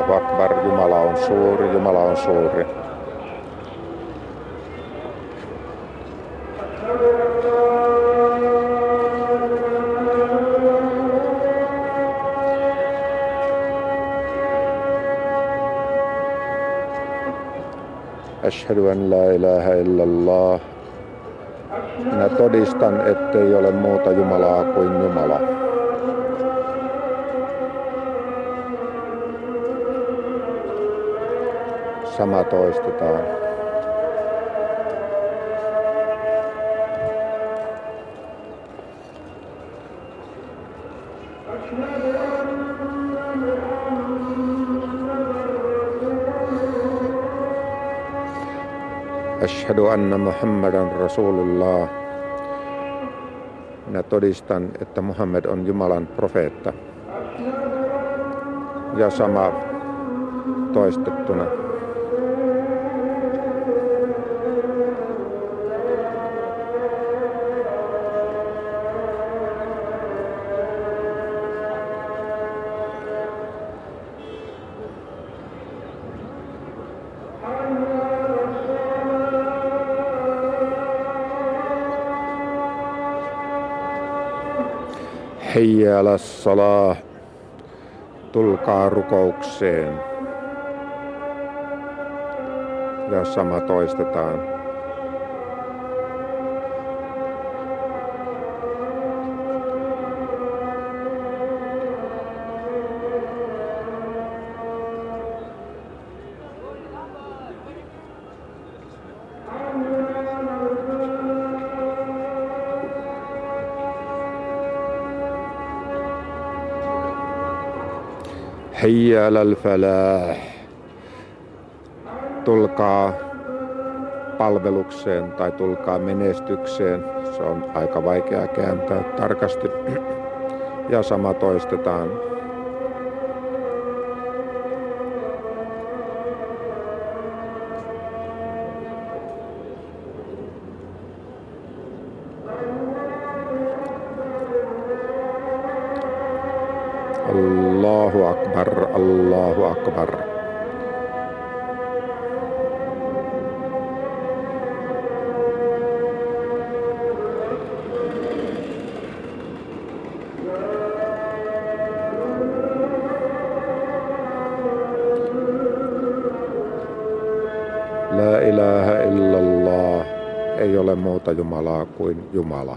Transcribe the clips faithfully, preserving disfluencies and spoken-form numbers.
Allahu akbar, Jumala on suuri, Jumala on suuri. Ashhadu an la ilaha illallah. Minä todistan, ettei ole muuta Jumalaa kuin Jumala. Sama toistetaan. Ashhadu anna Muhammadan Rasulullah. Minä todistan, että Muhammed on Jumalan profeetta. Ja sama toistettuna. Hayya alas salah. Tulkaa rukoukseen. Ja sama toistetaan. Hayya alal falah. Tulkaa palvelukseen tai tulkaa menestykseen. Se on aika vaikea kääntää tarkasti. Ja sama toistetaan. Allahu akbar, Allahu akbar. La ilaha illallah. Ei ole muuta Jumalaa kuin Jumala.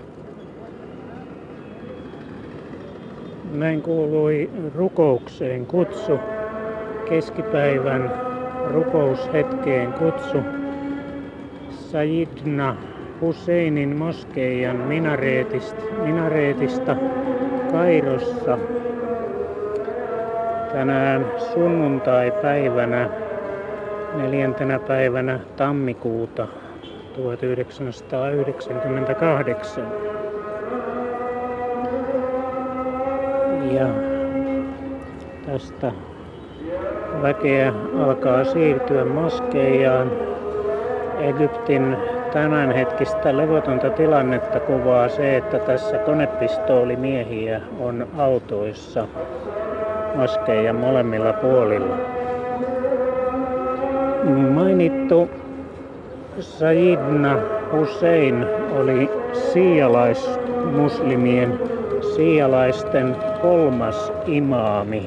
Näin kuului rukoukseen kutsu, keskipäivän rukoushetkeen kutsu Sayyidna Husseinin moskeijan minareetista, minareetista Kairossa tänään sunnuntai-päivänä, neljäntenä päivänä tammikuuta tuhatyhdeksänsataayhdeksänkymmentäkahdeksan. Ja tästä väkeä alkaa siirtyä moskeijaan. Egyptin tämänhetkistä levotonta tilannetta kuvaa se, että tässä konepistoolimiehiä on autoissa moskeijan molemmilla puolilla. Mainittu Sayyidna Hussein oli siialaismuslimien siialaisten kolmas imaami,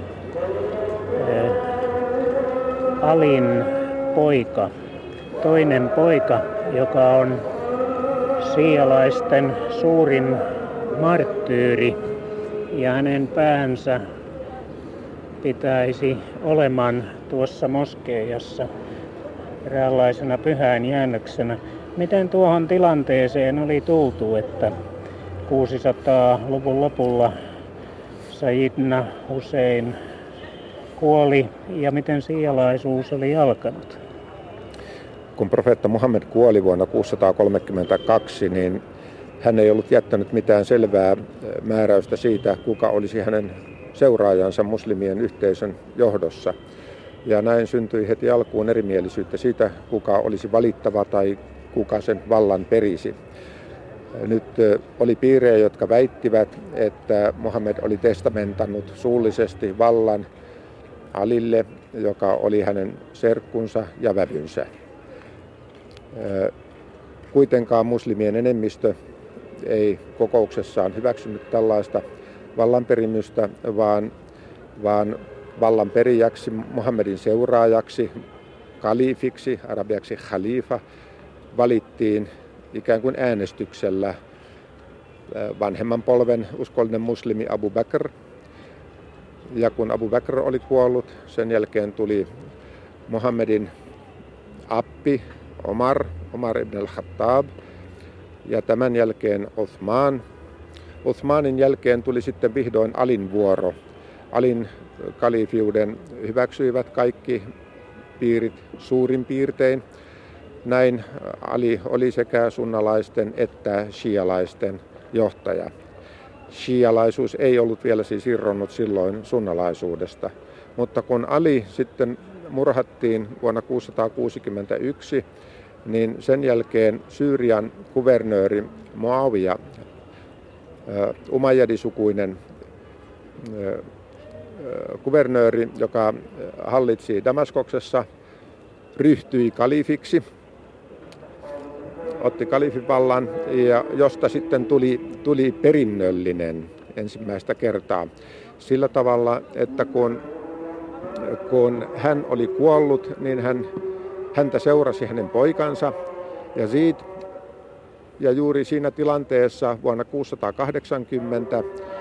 Alin poika, toinen poika, joka on siialaisten suurin marttyyri, ja hänen päänsä pitäisi oleman tuossa moskeijassa eräänlaisena pyhän jäännöksenä. Miten tuohon tilanteeseen oli tultu, että kuusisataaluvun lopulla Sayyidna Hussein kuoli, ja miten siialaisuus oli alkanut? Kun profeetta Muhammed kuoli vuonna kuusisataakolmekymmentäkaksi, niin hän ei ollut jättänyt mitään selvää määräystä siitä, kuka olisi hänen seuraajansa muslimien yhteisön johdossa. Ja näin syntyi heti alkuun erimielisyyttä siitä, kuka olisi valittava tai kuka sen vallan perisi. Nyt oli piirejä, jotka väittivät, että Muhammed oli testamentannut suullisesti vallan Alille, joka oli hänen serkkunsa ja vävynsä. Kuitenkaan muslimien enemmistö ei kokouksessaan hyväksynyt tällaista vallanperimystä, vaan, vaan vallanperijäksi, Muhammedin seuraajaksi, kalifiksi, arabiaksi khalifa, valittiin ikään kuin äänestyksellä vanhemman polven uskollinen muslimi Abu Bakr. Ja kun Abu Bakr oli kuollut, sen jälkeen tuli Muhammedin appi Omar, Omar ibn al-Khattab, ja tämän jälkeen Uthman. Uthmanin jälkeen tuli sitten vihdoin Alin vuoro. Alin kalifiuden hyväksyivät kaikki piirit suurin piirtein. Näin Ali oli sekä sunnalaisten että shialaisten johtaja. Shialaisuus ei ollut vielä siis irronnut silloin sunnalaisuudesta, mutta kun Ali sitten murhattiin vuonna kuusisataakuusikymmentäyksi, niin sen jälkeen Syyrian kuvernööri Muawiya, umayyadisukuinen kuvernööri, joka hallitsi Damaskoksessa, ryhtyi kalifiksi, otti kalifin vallan, ja josta sitten tuli, tuli perinnöllinen ensimmäistä kertaa sillä tavalla, että kun, kun hän oli kuollut, niin hän, häntä seurasi hänen poikansa Yazid, ja juuri siinä tilanteessa vuonna kuusisataakahdeksankymmentä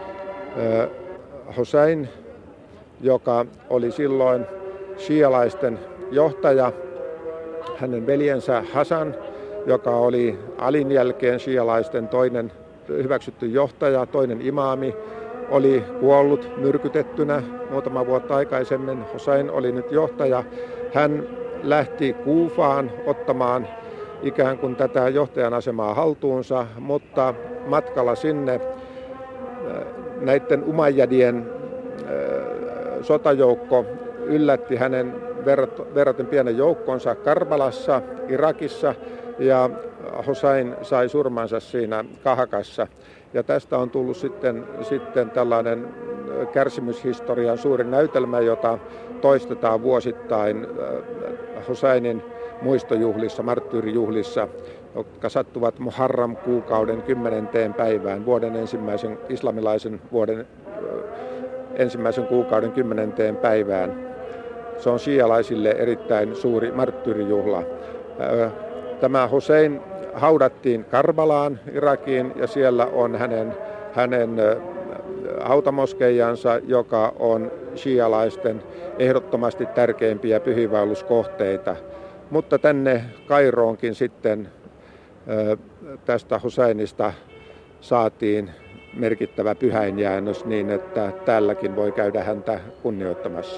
Hussein, joka oli silloin shialaisten johtaja, hänen veljensä Hasan, joka oli Alin jälkeen shialaisten toinen hyväksytty johtaja, toinen imaami, oli kuollut myrkytettynä muutama vuotta aikaisemmin. Hussein oli nyt johtaja. Hän lähti Kuufaan ottamaan ikään kuin tätä johtajan asemaa haltuunsa, mutta matkalla sinne näiden umayyadien sotajoukko yllätti hänen verraten pienen joukkonsa Karbalassa, Irakissa, ja Hussein sai surmansa siinä Kahakassa. Ja tästä on tullut sitten, sitten tällainen kärsimyshistorian suuri näytelmä, jota toistetaan vuosittain Husseinin muistojuhlissa, marttyyrijuhlissa, jotka sattuvat Muharram-kuukauden kymmenenteen päivään, vuoden ensimmäisen islamilaisen vuoden ensimmäisen kuukauden kymmenenteen päivään. Se on shialaisille erittäin suuri marttyyrijuhla. Tämä Hussein haudattiin Karbalaan, Irakiin, ja siellä on hänen, hänen hautamoskeijansa, joka on shialaisten ehdottomasti tärkeimpiä pyhiinvaelluskohteita. Mutta tänne Kairoonkin sitten tästä Husseinista saatiin merkittävä pyhäinjäännös niin, että täälläkin voi käydä häntä kunnioittamassa.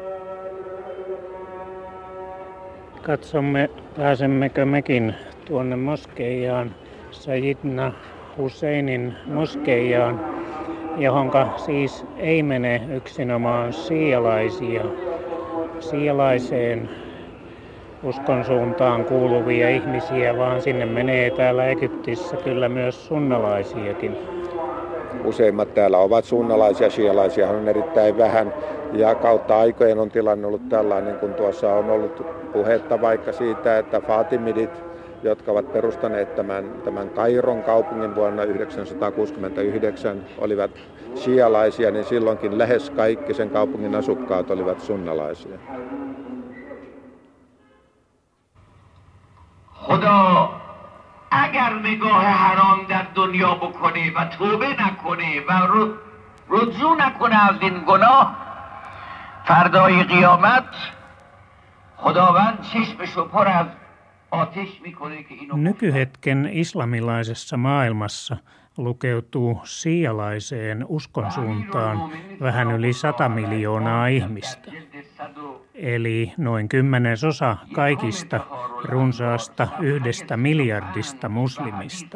Katsomme, pääsemmekö mekin tuonne moskeijaan, Sayyidina Husseinin moskeijaan, johonka siis ei mene yksinomaan shialaisia, shialaiseen uskonsuuntaan kuuluvia ihmisiä, vaan sinne menee täällä Egyptissä kyllä myös sunnalaisiakin. Useimmat täällä ovat sunnalaisia, shialaisia on erittäin vähän, ja kautta aikojen on tilanne ollut tällainen, kun tuossa on ollut puhetta vaikka siitä, että Fatimidit, jotka ovat perustaneet tämän, tämän Kairon kaupungin vuonna yhdeksänsataakuusikymmentäyhdeksän, olivat shialaisia, niin silloinkin lähes kaikki sen kaupungin asukkaat olivat sunnalaisia. خدا اگر نگاه حرام در دنیا بکنه و توبه نکنه و رجوع نکنه از این گناه فردای قیامت خداوند چشمشو پر از آتش میکنه که اینو. Nykyhetken islamilaisessa maailmassa lukeutuu shialaiseen uskonsuuntaan vähän yli sata miljoonaa ihmistä, eli noin kymmenesosa kaikista runsaasta yhdestä miljardista muslimista.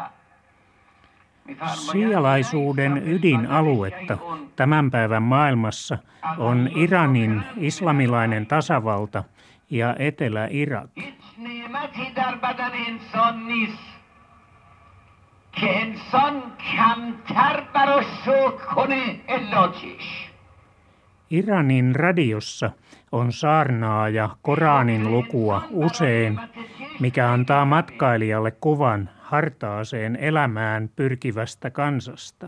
Shialaisuuden ydinaluetta tämän päivän maailmassa on Iranin islamilainen tasavalta ja Etelä-Irak. Iranin radiossa on saarnaa ja Koranin lukua usein, mikä antaa matkailijalle kuvan hartaaseen elämään pyrkivästä kansasta.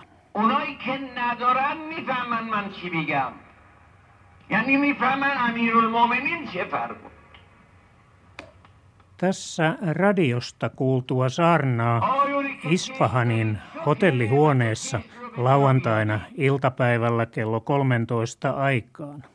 Tässä radiosta kuultua saarnaa Isfahanin hotellihuoneessa lauantaina iltapäivällä kello kolmetoista aikaan.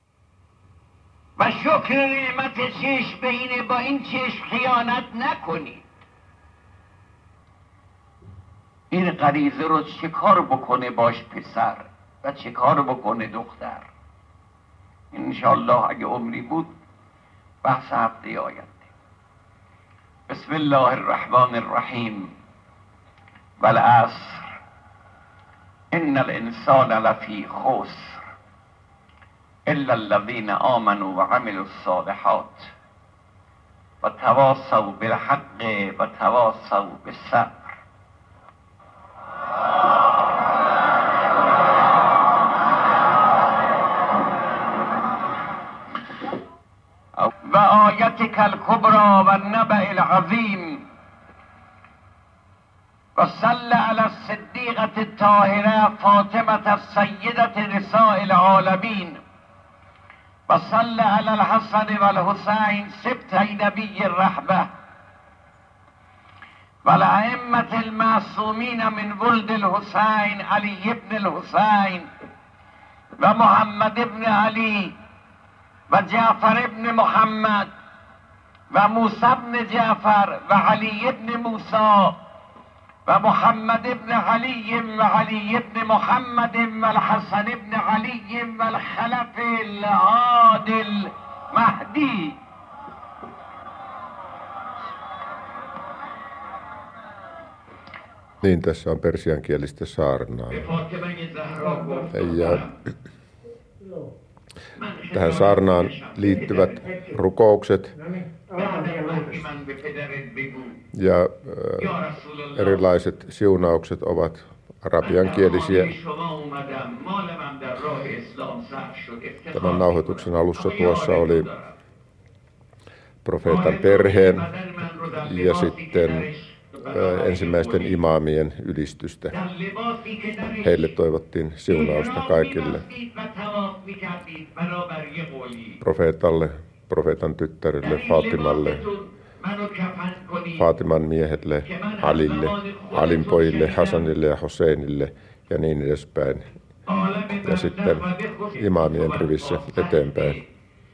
این غریزه رو چه کار بکنه باش پسر و چه کار بکنه دختر. انشالله اگه عمری بود بحث هفته آینده. بسم الله الرحمن الرحیم والعصر ان الانسان لفی خسر الا الذين آمنوا وعملوا الصالحات وتواصوا بالحق وتواصوا بالصبر. وآيتك الكبرى والنبأ العظيم وصل على الصديقة الطاهرة فاطمة السيدة نساء العالمين وصل على الحسن والحسين سبطي نبي الرحمة والأئمة المعصومين من ولد الحسين علي بن الحسين ومحمد بن علي وجعفر بن محمد وموسى بن جعفر وعلي بن موسى ومحمد بن علي وعلي بن محمد والحسن بن علي والخلف الهادي المهدي. Niin, tässä on persiankielistä saarnaa. Ja tähän saarnaan liittyvät rukoukset ja äh, erilaiset siunaukset ovat arabiankielisiä. Tämän nauhoituksen alussa tuossa oli profeetan perheen ja sitten äh, ensimmäisten imaamien ylistystä. Heille toivottiin siunausta kaikille. Profeetalle, profeetan tyttärille, Fatimalle, Fatiman miehelle, Alille, Alin pojille, Hasanille ja Hoseinille ja niin edespäin. Ja sitten imaamien rivissä eteenpäin.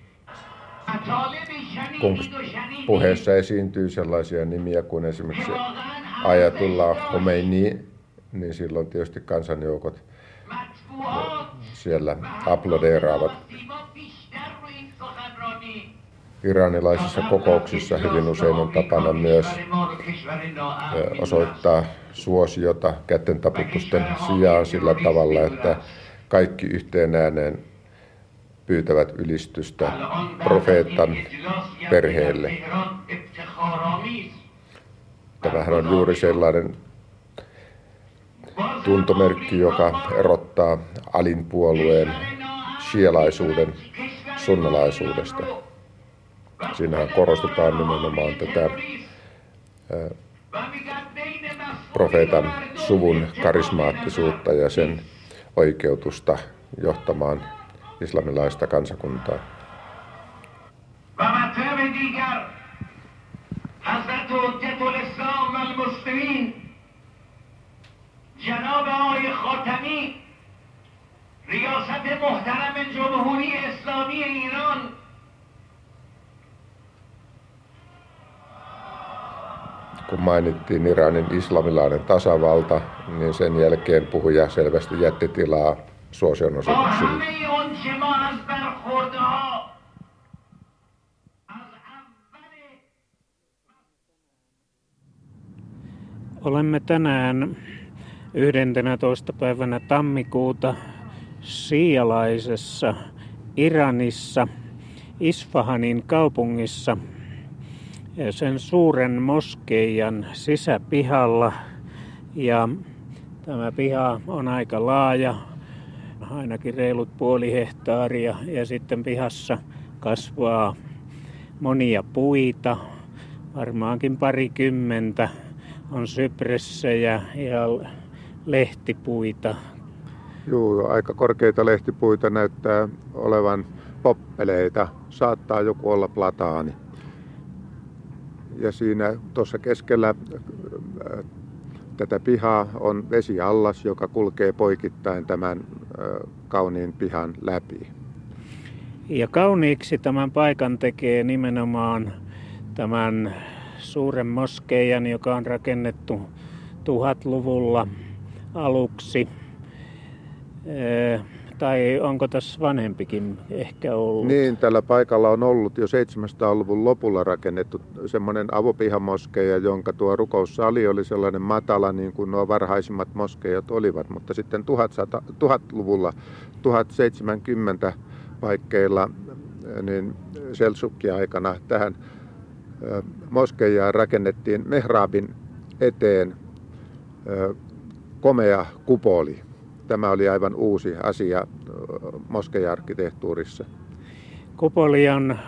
Kun puheessa esiintyy sellaisia nimiä kuin esimerkiksi Ayatullah Khomeini, niin silloin tietysti kansanjoukot siellä aplodeeraavat. Iranilaisissa kokouksissa hyvin usein on tapana myös osoittaa suosiota kättentaputusten sijaan sillä tavalla, että kaikki yhteen ääneen pyytävät ylistystä profeetan perheelle. Tämähän on juuri sellainen tuntomerkki, joka erottaa Alin puolueen shialaisuuden sunnalaisuudesta. Siinähän korostetaan nimenomaan tätä profeetan suvun karismaattisuutta ja sen oikeutusta johtamaan islamilaista kansakuntaa. جناب آقای خاتمی ریاست محترم جمهوری اسلامی ایران Kun mainittiin Iranin islamilainen tasavalta, niin sen jälkeen puhuja selvästi jätti tilaa suosionosoituksille. Olemme tänään yhdentenätoista päivänä tammikuuta siialaisessa Iranissa, Isfahanin kaupungissa, sen suuren moskeijan sisäpihalla. Ja tämä piha on aika laaja, ainakin reilut puoli hehtaaria ja sitten pihassa kasvaa monia puita, varmaankin parikymmentä. On sypressejä ja lehtipuita. Joo, aika korkeita lehtipuita näyttää olevan poppeleita. Saattaa joku olla plataani. Ja siinä tuossa keskellä äh, tätä pihaa on vesiallas, joka kulkee poikittain tämän äh, kauniin pihan läpi. Ja kauniiksi tämän paikan tekee nimenomaan tämän suuren moskeijan, joka on rakennettu tuhatluvulla aluksi. Ee, tai onko tässä vanhempikin ehkä ollut? Niin, tällä paikalla on ollut jo seitsemänsadan-luvun lopulla rakennettu semmoinen avopihamoskeija, jonka tuo rukoussali oli sellainen matala, niin kuin nuo varhaisimmat moskeijat olivat. Mutta sitten tuhatluvulla, tuhatseitsemänkymmentä paikkeilla, niin Seldsukki-aikana tähän moskeijaan rakennettiin mehrabin eteen komea kupoli. Tämä oli aivan uusi asia moskeija-arkkitehtuurissa. Kupoli on,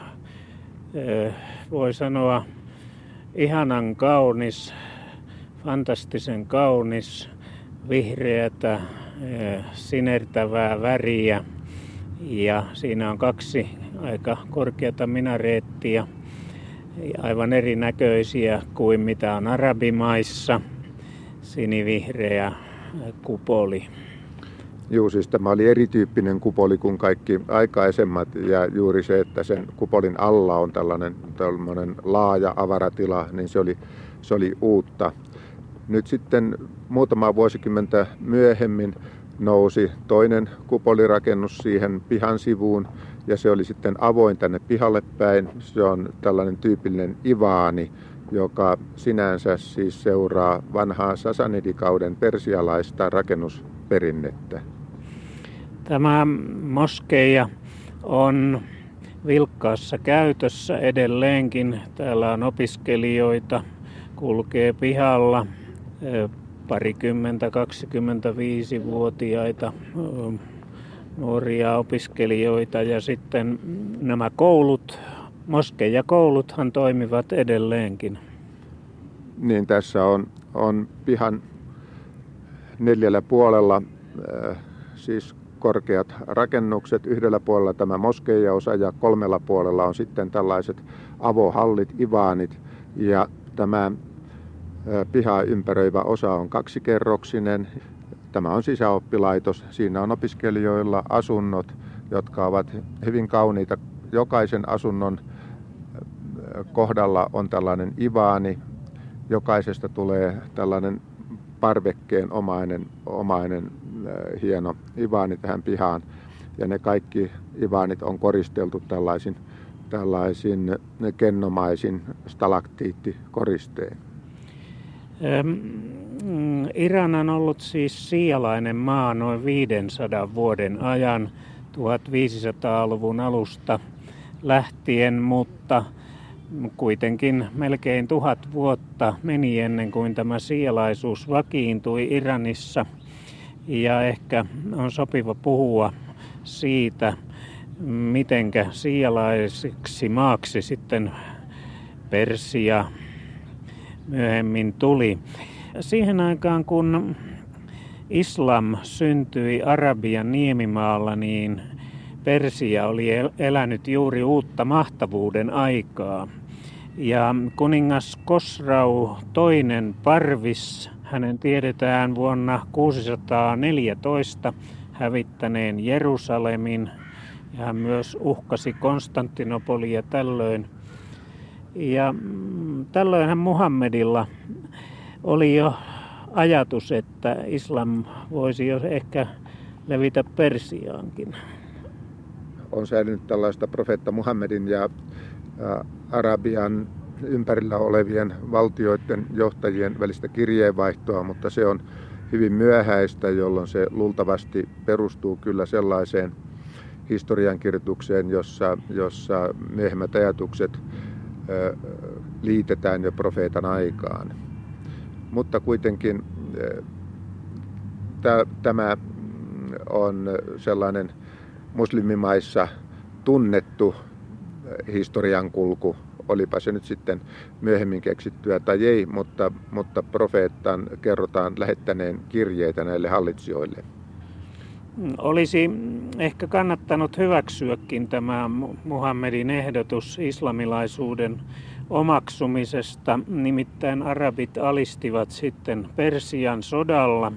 voi sanoa, ihanan kaunis, fantastisen kaunis, vihreätä, sinertävää väriä. Ja siinä on kaksi aika korkeata minareettia, aivan erinäköisiä kuin mitä on arabimaissa, sinivihreä kupoli. Joo, siis tämä oli erityyppinen kupoli kuin kaikki aikaisemmat ja juuri se, että sen kupolin alla on tällainen, tällainen laaja avaratila, niin se oli, se oli uutta. Nyt sitten muutama vuosikymmentä myöhemmin nousi toinen kupolirakennus siihen pihan sivuun ja se oli sitten avoin tänne pihalle päin. Se on tällainen tyypillinen ivaani, joka sinänsä siis seuraa vanhaa Sasanidikauden persialaista rakennusperinnettä. Tämä moskeija on vilkkaassa käytössä edelleenkin. Täällä on opiskelijoita, kulkee pihalla, parikymmentä, kaksikymmentäviisivuotiaita nuoria opiskelijoita ja sitten nämä koulut, moskeijakouluthan toimivat edelleenkin. Niin, tässä on, on pihan neljällä puolella äh, siis korkeat rakennukset. Yhdellä puolella tämä moskeijaosa ja kolmella puolella on sitten tällaiset avohallit, ivaanit. Ja tämä äh, pihaa ympäröivä osa on kaksikerroksinen. Tämä on sisäoppilaitos. Siinä on opiskelijoilla asunnot, jotka ovat hyvin kauniita. Jokaisen asunnon kohdalla on tällainen ivaani. Jokaisesta tulee tällainen parvekkeen omainen, omainen hieno ivaani tähän pihaan. Ja ne kaikki ivaanit on koristeltu tällaisin, tällaisin kennomaisin stalaktiittikoristein. Iran on ollut siis siialainen maa noin viisisataa vuoden ajan tuhatviisisataaluvun alusta lähtien, mutta kuitenkin melkein tuhat vuotta meni ennen kuin tämä siialaisuus vakiintui Iranissa. Ja ehkä on sopiva puhua siitä, mitenkä siialaisiksi maaksi sitten Persia myöhemmin tuli. Siihen aikaan, kun islam syntyi Arabian niemimaalla, niin Persia oli elänyt juuri uutta mahtavuuden aikaa. Ja kuningas Kosrau toinen Parvis, hänen tiedetään vuonna kuusisataaneljätoista hävittäneen Jerusalemin. Ja hän myös uhkasi Konstantinopolia tällöin. Ja tällöinhän Muhammedilla oli jo ajatus, että islam voisi jo ehkä levitä Persiaankin. On säilynyt tällaista profeetta Muhammedin ja Arabian ympärillä olevien valtioiden johtajien välistä kirjeenvaihtoa, mutta se on hyvin myöhäistä, jolloin se luultavasti perustuu kyllä sellaiseen historiankirjoitukseen, jossa, jossa myöhemmät ajatukset ö, liitetään jo profeetan aikaan. Mutta kuitenkin ö, tä, tämä on sellainen muslimimaissa tunnettu historiankulku, olipa se nyt sitten myöhemmin keksittyä tai ei, mutta, mutta profeetan kerrotaan lähettäneen kirjeitä näille hallitsijoille. Olisi ehkä kannattanut hyväksyäkin tämä Muhammedin ehdotus islamilaisuuden omaksumisesta. Nimittäin arabit alistivat sitten Persian sodalla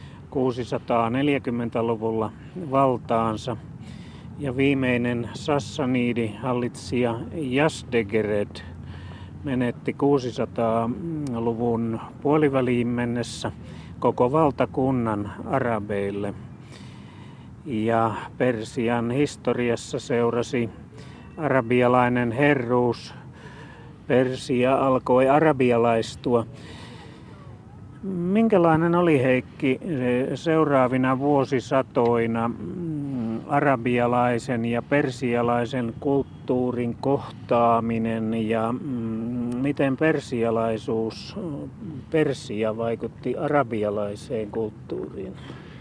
kuusisataaneljäkymmentäluvulla valtaansa. Ja viimeinen Sassanidi-hallitsija Yazdegerd menetti kuusisataaluvun puoliväliin mennessä koko valtakunnan arabeille. Ja Persian historiassa seurasi arabialainen herruus. Persia alkoi arabialaistua. Minkälainen oli, Heikki, seuraavina vuosisatoina arabialaisen ja persialaisen kulttuurin kohtaaminen ja miten persialaisuus, Persia vaikutti arabialaiseen kulttuuriin?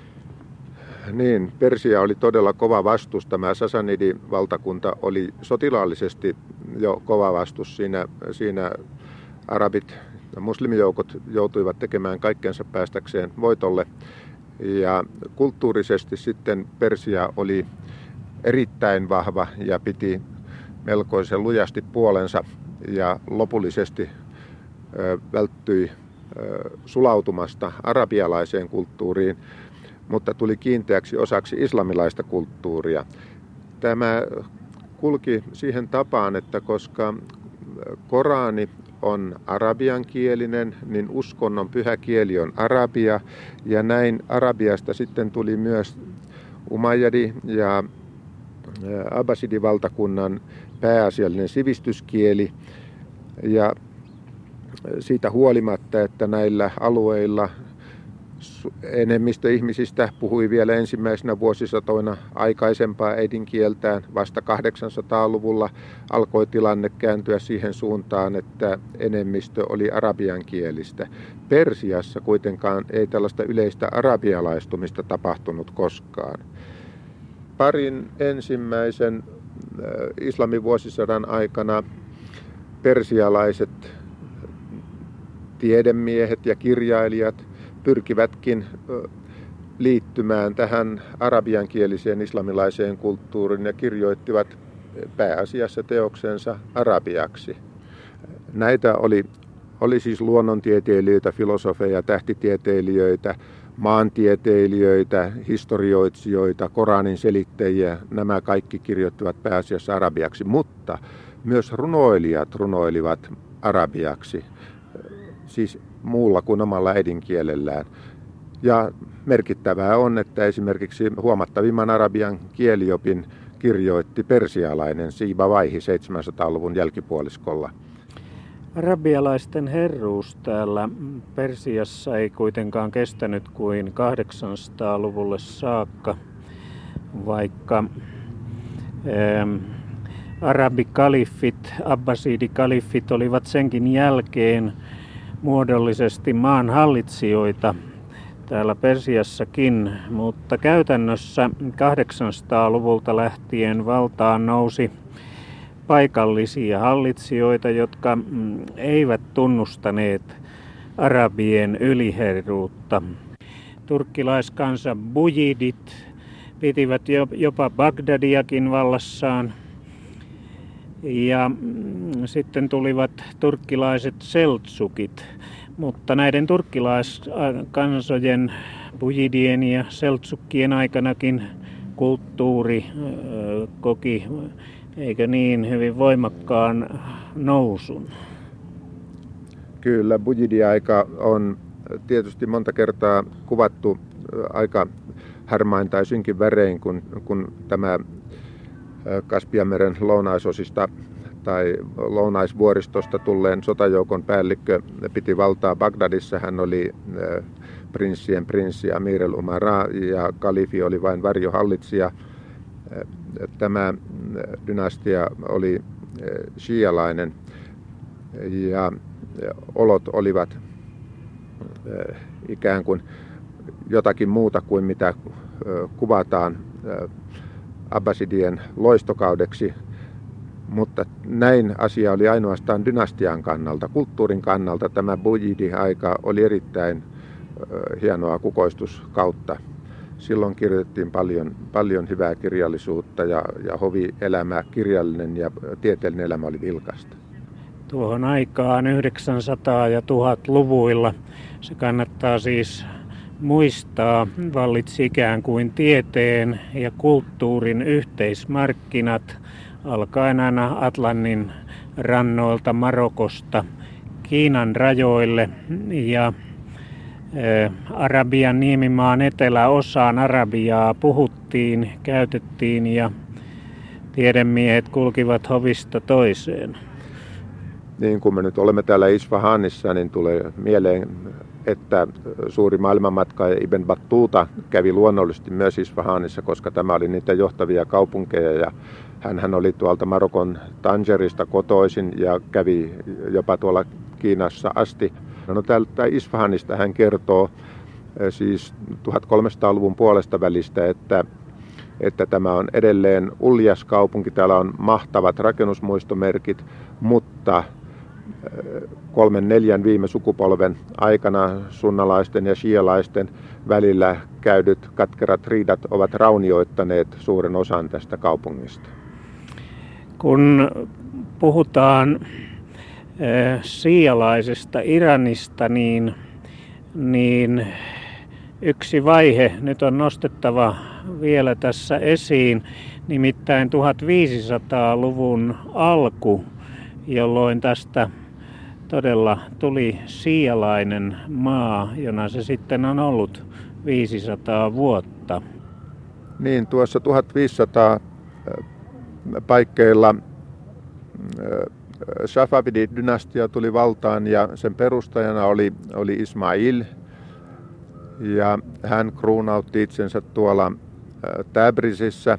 Niin, Persia oli todella kova vastus. Tämä Sasanidi-valtakunta oli sotilaallisesti jo kova vastus. Siinä, siinä arabit ja muslimijoukot joutuivat tekemään kaikkensa päästäkseen voitolle. Ja kulttuurisesti sitten Persia oli erittäin vahva ja piti melkoisen lujasti puolensa ja lopullisesti ö, välttyi ö, sulautumasta arabialaiseen kulttuuriin, mutta tuli kiinteäksi osaksi islamilaista kulttuuria. Tämä kulki siihen tapaan, että koska Korani on arabiankielinen, niin uskonnon pyhä kieli on arabia, ja näin Arabiasta sitten tuli myös Umayyadi ja Abbasidi-valtakunnan pääasiallinen sivistyskieli, ja siitä huolimatta, että näillä alueilla enemmistö ihmisistä puhui vielä ensimmäisenä vuosisatoina aikaisempaa äidinkieltään. Vasta kahdeksansataaluvulla alkoi tilanne kääntyä siihen suuntaan, että enemmistö oli arabiankielistä. Persiassa kuitenkaan ei tällaista yleistä arabialaistumista tapahtunut koskaan. Parin ensimmäisen islamin vuosisadan aikana persialaiset tiedemiehet ja kirjailijat pyrkivätkin liittymään tähän arabiankieliseen islamilaiseen kulttuuriin ja kirjoittivat pääasiassa teoksensa arabiaksi. Näitä oli, oli siis luonnontieteilijöitä, filosofeja, tähtitieteilijöitä, maantieteilijöitä, historioitsijoita, Koranin selittäjiä. Nämä kaikki kirjoittivat pääasiassa arabiaksi, mutta myös runoilijat runoilivat arabiaksi, siis muulla kuin omalla äidinkielellään. Ja merkittävää on, että esimerkiksi huomattavimman arabian kieliopin kirjoitti persialainen Sibawayh seitsemänsataaluvun jälkipuoliskolla. Arabialaisten herruus täällä Persiassa ei kuitenkaan kestänyt kuin kahdeksansataaluvulle saakka, vaikka ähm, arabikaliffit, abbasidikaliffit olivat senkin jälkeen muodollisesti maan hallitsijoita täällä Persiassakin, mutta käytännössä kahdeksansataaluvulta lähtien valtaan nousi paikallisia hallitsijoita, jotka eivät tunnustaneet arabien yliherruutta. Turkkilaiskansa bujidit pitivät jopa Bagdadiakin vallassaan. Ja sitten tulivat turkkilaiset seltsukit, mutta näiden turkkilaiskansojen, bujidien ja seltsukkien aikanakin kulttuuri koki, eikö niin, hyvin voimakkaan nousun. Kyllä, bujidi-aika on tietysti monta kertaa kuvattu aika harmain tai synkin värein, kun, kun tämä Kaspianmeren lounaisosista tai lounaisvuoristosta tulleen sotajoukon päällikkö piti valtaa Bagdadissa. Hän oli prinssien prinssi Amir el-Umara ja kalifi oli vain varjohallitsija. Tämä dynastia oli shialainen ja olot olivat ikään kuin jotakin muuta kuin mitä kuvataan abbasidien loistokaudeksi, mutta näin asia oli ainoastaan dynastian kannalta. Kulttuurin kannalta tämä Bujidi-aika oli erittäin hienoa kukoistuskautta. Silloin kirjoitettiin paljon, paljon hyvää kirjallisuutta ja, ja hovielämä, kirjallinen ja tieteellinen elämä oli vilkasta. Tuohon aikaan yhdeksänsataa- ja tuhatluvuilla se kannattaa siis muistaa, vallitsi ikään kuin tieteen ja kulttuurin yhteismarkkinat alkaen aina Atlantin rannoilta Marokosta Kiinan rajoille ja Arabian niemimaan eteläosaan Arabiaa puhuttiin, käytettiin ja tiedemiehet kulkivat hovista toiseen. Niin kun me nyt olemme täällä Isfahanissa, niin tulee mieleen, että suuri maailmanmatkaaja Ibn Battuta kävi luonnollisesti myös Isfahanissa, koska tämä oli niitä johtavia kaupunkeja ja hänhän oli tuolta Marokon Tangerista kotoisin ja kävi jopa tuolla Kiinassa asti. No täältä Isfahanista hän kertoo siis tuhatkolmesataaluvun puolesta välistä, että, että tämä on edelleen uljas kaupunki. Täällä on mahtavat rakennusmuistomerkit, mutta kolmen neljän viime sukupolven aikana sunnalaisten ja shialaisten välillä käydyt katkerat riidat ovat raunioittaneet suuren osan tästä kaupungista. Kun puhutaan shialaisesta Iranista, niin, niin yksi vaihe nyt on nostettava vielä tässä esiin, nimittäin tuhatviisisataaluvun alku, jolloin tästä todella tuli shialainen maa, jona se sitten on ollut viisisataa vuotta. Niin, tuossa tuhatviisisataa paikkeilla Safavidi-dynastia tuli valtaan ja sen perustajana oli, oli Ismail. Ja hän kruunautti itsensä tuolla Tabrisissä.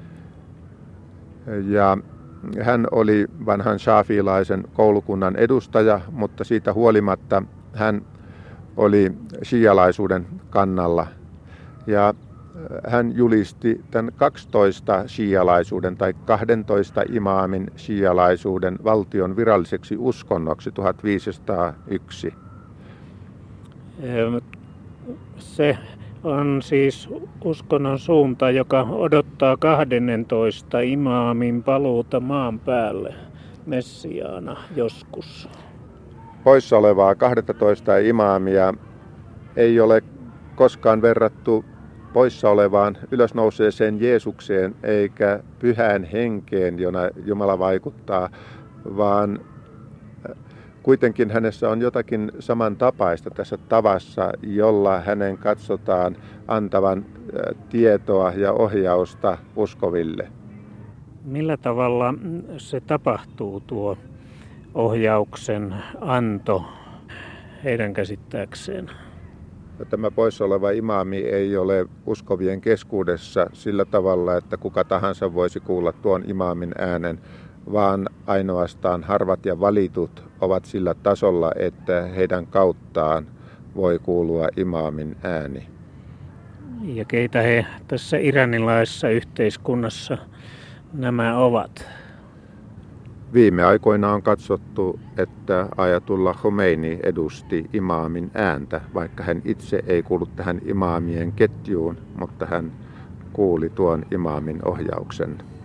Ja hän oli vanhan shafiilaisen koulukunnan edustaja, mutta siitä huolimatta hän oli shialaisuuden kannalla. Ja hän julisti tämän kaksitoista shialaisuuden tai kahdentoista imaamin shialaisuuden valtion viralliseksi uskonnoksi tuhatviisisataayksi. Se on siis uskonnon suunta, joka odottaa kahdennentoista imaamin paluuta maan päälle messiaana joskus. Poissa olevaa kahdentatoista imaamia ei ole koskaan verrattu poissa olevaan ylösnouseeseen Jeesukseen eikä pyhään henkeen, jona Jumala vaikuttaa, vaan kuitenkin hänessä on jotakin samantapaista tässä tavassa, jolla hänen katsotaan antavan tietoa ja ohjausta uskoville. Millä tavalla se tapahtuu, tuo ohjauksen anto heidän käsittääkseen? Tämä poissa oleva imaami ei ole uskovien keskuudessa sillä tavalla, että kuka tahansa voisi kuulla tuon imaamin äänen, vaan ainoastaan harvat ja valitut ovat sillä tasolla, että heidän kauttaan voi kuulua imaamin ääni. Ja keitä he tässä iranilaisessa yhteiskunnassa nämä ovat? Viime aikoina on katsottu, että Ayatullah Khomeini edusti imaamin ääntä, vaikka hän itse ei kuulu tähän imaamien ketjuun, mutta hän kuuli tuon imaamin ohjauksen.